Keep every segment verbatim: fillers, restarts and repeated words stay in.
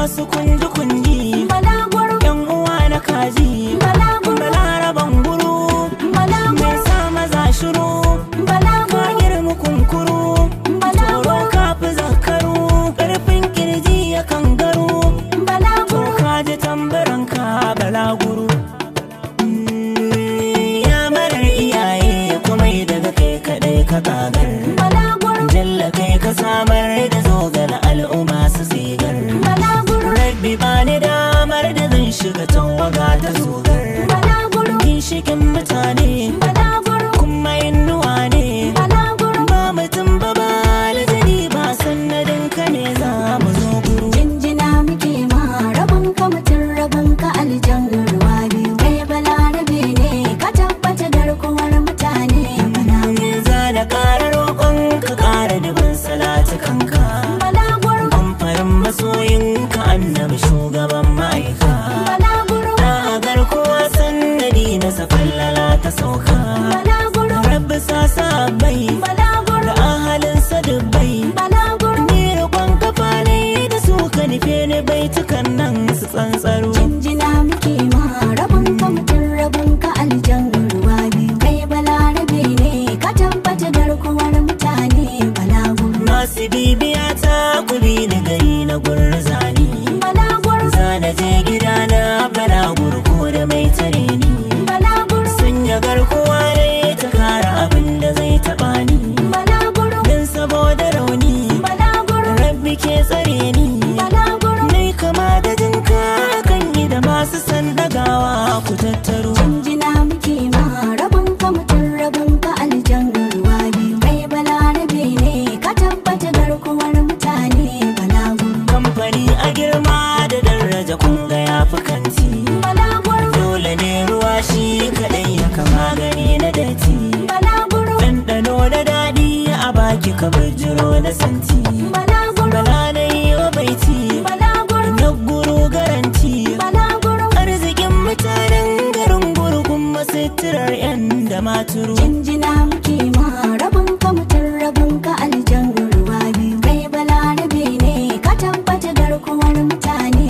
masu kunji kunji balaguro yan uwa na kaji balaguro balaraban guru balaguro mai sa maza shiru balaguro girmu kunkuru balaguro kafi zakaru karfin kirji ya kangaru balaguro kaji tambaranka balaguro ya marar iyaye kuma daga kai kadai ka kagar balaguro jalla kai ka samar da zogal al'umma su sigar balaguro rabbi bani damar da zan shiga tawaga ta zogar balaguro ginshikin mutane balaguro kuma innuwa ne balaguro ba mutum ba ba aljani ba sannadin ka ne za mu zo guru jinjina muke ma rabon ka mutum rabon ka aljan ruwa biyu kai balarabe ne ka tabbata garkuwar mutane balaguro za da ƙara roƙon ka ƙara dubin salatu kanka balaguro amfarin masoyin ka annabi shugaban ma'aika balaguro na garkuwa sannadi na safallala ta sauka balaguro rabbi sa sabai balaguro da ahalinsa dubbai balaguro ni roƙon kafa ne da su ka nufe ni baitukan nan su tsantsaro jinjina muke ma rabon ka mutum rabon ka aljan ruwa biyu kai balarabe ne ka tabbata garkuwar mutane balaguro masu bibiya ta kubi da gari na gurzani balaguro zana je gida na balaguro ko da mai tare ni balaguro sanya garkuwa ne ta kara abin da zai taba ni balaguro dan saboda rauni balaguro rabbi ke tsare ni balaguro nai kama da jinka kan yi da masu san dagawa ku tattaro jinjina muke ma rabon ka mutum rabon ka aljan ruwa biyu kai balarabe ne ka tabbata garkuwar mutane balaguro kamfani a girma da daraja kun ga ya fi kanti balaguro dole ne ruwa shi kaɗai ya kama gani na datti balaguro ɗanɗano da daɗi a baki ka bijiro na santi balaguro bala na yi wa baiti balaguro na guru garanti balaguro arzikin mutanen garin gurgun masitirar yan da maturu jinjina muke ma rabon ka mutum rabon ka aljan ruwa biyu kai balarabe ne ka tabbata garkuwar mutane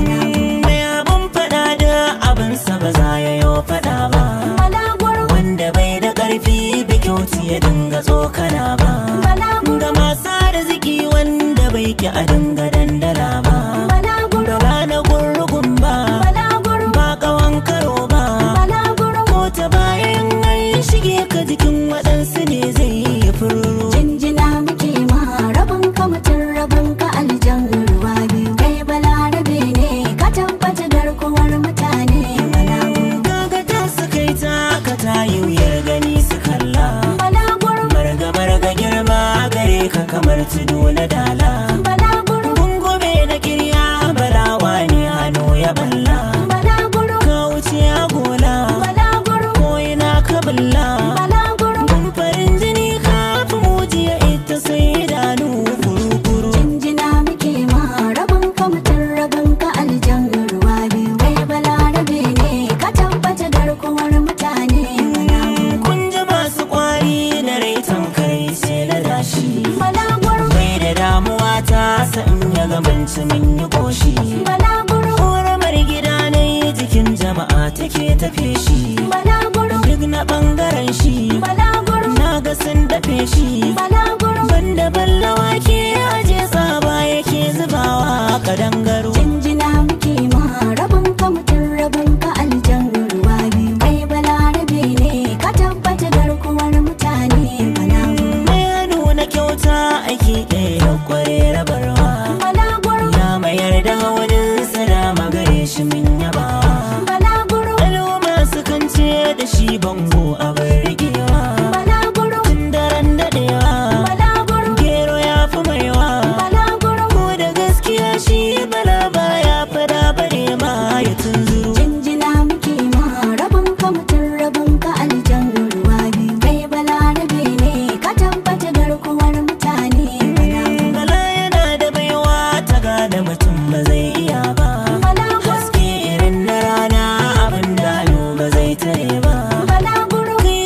mai abin faɗa da abinsa ba za ya yi faɗa ba balaguro wanda bai da ƙarfi bi kyauti ya dinga tsokana ba balaguro ga masu arziki wanda bai ki a dinga dandala ba balaguro ba na gurgun ba balaguro ba kawan karo ba balaguro ko ta bayan an shige ka jikin waɗansu ne zai yi furu jinjina muke ma rabon ka mutum rabon ka aljan ruwa biyu kai balarabe ne ka tabbata garkuwar mutane balaguro kaga ta su kai ta ka ta yi wuyar gani su kalla balaguro marga marga girma gare ka kamar tudu na dala balaguro gungume na kirya balawa ne hannu ya balla balaguro ka wuce a gola balaguro ko ina ka balla balaguro kun farin jini ka fi mujiya ita sai idanu furu-furu jinjina muke ma rabon ka mutum rabon ka aljan ruwa biyu kai balarabe ne ka tabbata garkuwar mutane balaguro kun ji masu kwari da rai tamkar sai na dashi balaguro bai da damuwa ta san ya gabanci min yi goshi balaguro horamar gida ne jikin jama'a take tafe shi balaguro duk na bangaren shi balaguro na ga sun dafe shi balaguro banda ballawa ke aje tsaba yake zubawa kadangaro jinjina muke ma rabon ka mutum rabon ka aljan ruwa biyu kai balarabe ne ka tabbata garkuwar mutane balaguro mai nuna kyauta ake ɗaya kware rabarwa balaguro ya mayar da hawanin salama gare shi min yabawa balaguro al'umma su kance da shi bango abin rigewa balaguro tun daren daɗewa balaguro gero ya fi maiwa balaguro ko da gaskiya shi bala baya fada bare ma ya tunzuru jinjina muke ma rabon ka mutum rabon ka aljan ruwa biyu kai balarabe ne ka tabbata garkuwar mutane balaguro bala yana da baiwa ta gada mutum ba zai iya ba balaguro haske irin na rana abin da ba zai tare ba balaguro kai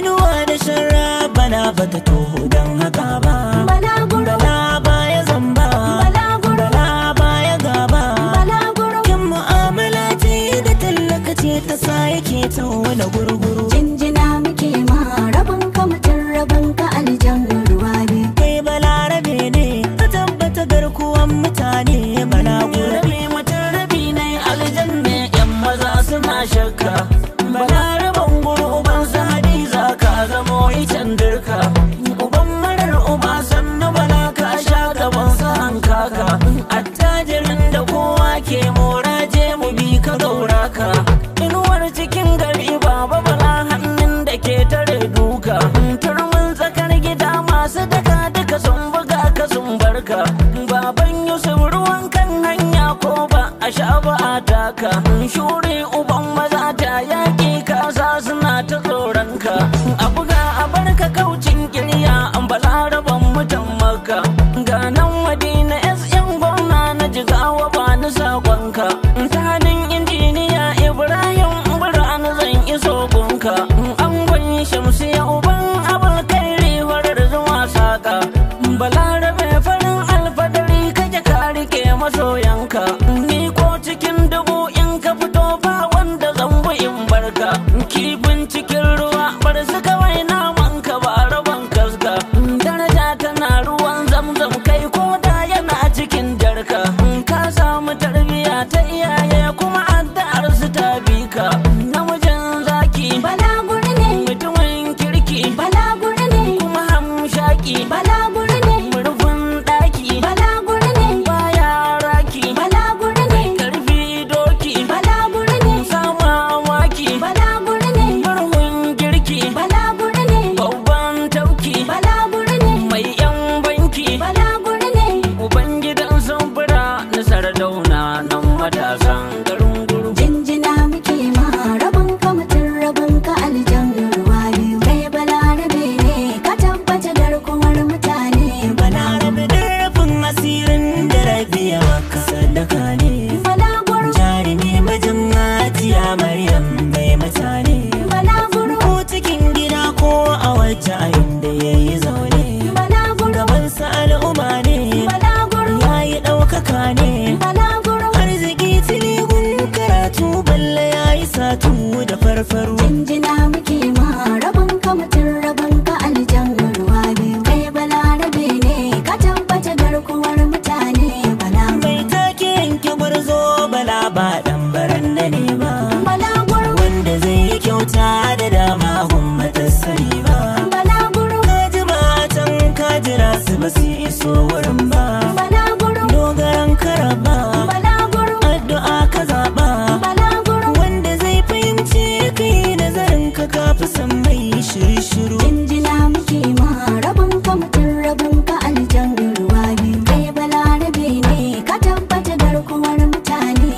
sha ba a taka. Shuri uban maza ta yaƙi kasa suna ta tsoronka. A buga a barka kaucin kirya an balaraban mutan maka. Ganan Madina S yan gwamna na jigawa ba ni sakonka. Ta hannun injiniya Ibrahim Burhan zan iso gunka. An gwanyi Shamsiya uban Abulkairi farar zuwa saka. Balarabe farin alfadari kake ka rike masoyanka. Ni ko cikin dubu in ka fito ba wanda zambu in barka. Kifin cikin ruwa bar su kawai naman ka ba rabon kaska. Daraja tana ruwan zamzam kai ko da yana cikin jarka. Ka samu tarbiya ta iyaye kuma addu'ar su ta bi ka. Namijin zaki balaguri ne, mutumin kirki balaguri ne, kuma hamshaki balaguri ne, murfin daki balaguri ne, baya raki balaguri ne, karfi doki balaguri ne, sama waki balaguri ne, murhun girki balaguri ne, babban tauki balaguri ne, mai yan banki balaguri ne, ubangidan samfura na Sardauna nan matasan garin guru. Jinjina muke ma rabon ka mutum rabon ka aljan ruwa biyu. Kai balarabe ne ka tabbata garkuwar mutane. Balarabe da rafin asirin da rabiya maka sadaka ne. Balaguro Jarumi mijin Hajiya Maryam bai mutane. balaguro Ko cikin gida ko a waje a inda yayi zaune. balaguro Gabansa al'umma ne, balaguro yayi ɗaukaka ne. balaguro. Arziki tiligun karatu balle yayi satu da farfaru. Jinjina muke ma rabon ka mutum rabon ka aljan ruwa biyu. Kai balarabe ne ka tabbata garkuwar mutane. Balaguro Mai take yanke gwarzo bala ba ɗan baranda ne ba. balaguro Wanda zai yi kyauta da dama gumma ta sani ba. balaguro Kaji matan kajira su ba su iso wurin ba. balaguro Dogaran karaba balaguro addu'a ka zaɓa. balaguro. Wanda zai fahimci kai nazarin ka kafi san mai shiru-shiru. Jinjina muke ma rabon ka mutum rabon ka aljan ruwa biyu. Kai balarabe ne ka tabbata garkuwar mutane.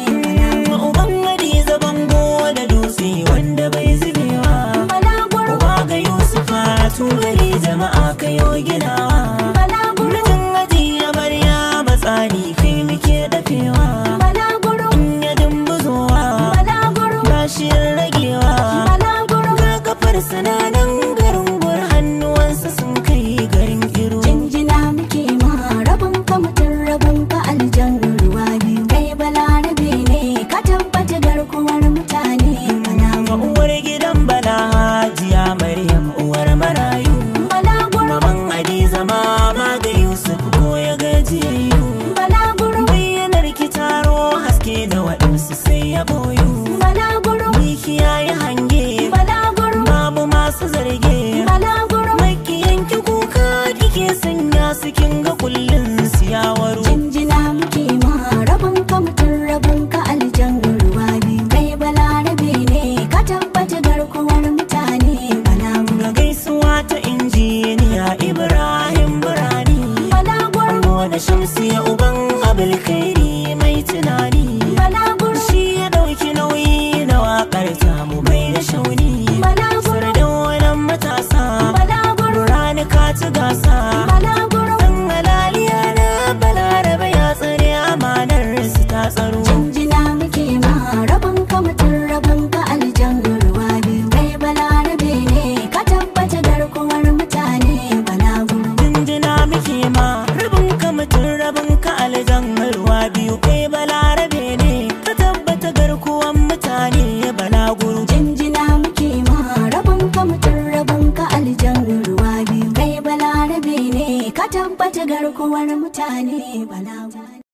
Uban Hadiza bango da dutse wanda bai zubewa. Balaguro Uba ga Yusufa tubali jama'a kayo ginawa. balaguro Mijin Hajiya Maryama tsari kai muke dafewa. balaguro In ya dumbuzowa balaguro bashin ragewa. balaguro. Ga kafar sananan garin gur hannuwansa sun kai garin iru. Jinjina muke ma rabon ka mutum rabon ka aljan ruwa biyu. Kai balarabe ne ka tabbata garkuwar mutane. Ga uwar gidan Bala Hajiya Maryam uwar marayu. Balaguro Maman Hadiza mama ga Yusuf ko ya gajiyayyu. balaguro Bayyanar ki taro haske da waɗansu sai ya boyu. balaguro Miki yayi hange balaguro babu masu zarge. balaguro. Makiyan ki kuka kike sanya su kin ga kullun siyawaru. Jinjina muke ma rabon ka mutum rabon ka aljan ruwa biyu. Kai balarabe ne ka tabbata garkuwar mutane. Balaguro Ga gaisuwa ta injiniya Ibrahim Burhani. balaguro Ango da Shamsiya uban Abulkairi mai tunani. balaguro Shi ya ɗauki nauyi na waƙar tamu bai da shauni. balaguro Sardaunan matasa balaguro rani ka ci gasa. balaguro. Dan halaliya na Balarabe ya tsare amanar su ta tsaro. Jinjina muke ma rabon ka mutum rabon ka aljan ruwa biyu. Kai balarabe ne ka tabbata garkuwar mutane. Balaguro Jinjina muke ma rabin ka mutum rabin ka aljan ruwa biyu. Kai Balarabe ne ka tabbata garkuwan mutane balaguro. Jinjina muke ma rabon ka mutum rabon ka aljan ruwa biyu. Kai balarabe ne ka tabbata garkuwar mutane. Balaguro